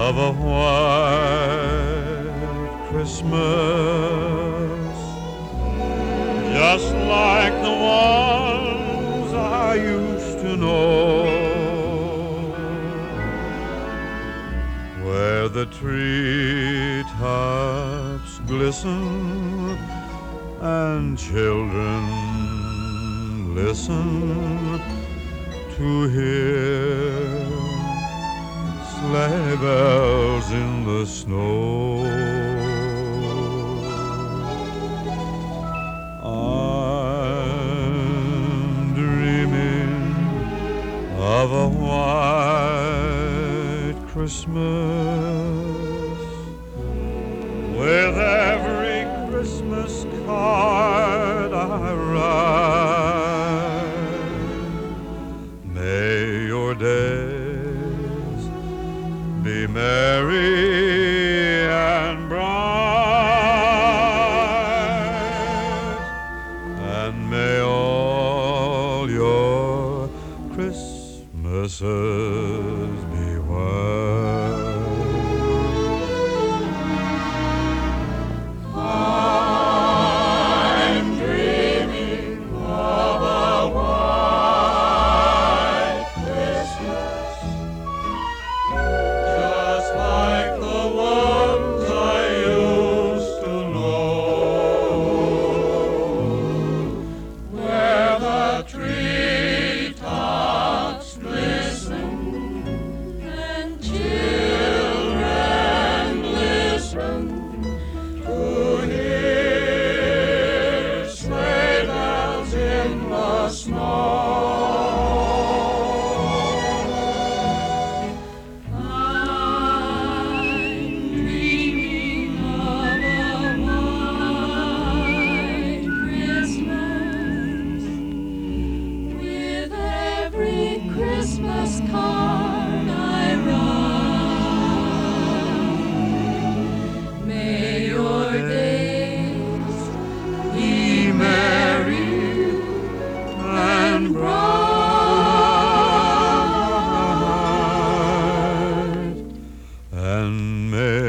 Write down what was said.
of a white Christmas, just like the ones I used to know, where the treetops glisten and children listen to hear sleigh bells in the snow. I'm dreaming of a white Christmas, with every Christmas card I write. May your days be merry and bright, and may all your Christmases be white. I'm dreaming of a white Christmas, just like the ones I used to know, where the treetops glisten and children listen to hear sleigh bells in the snow. I'm dreaming of a white Christmas, with every Christmas card I write. May your days be merry and bright, and may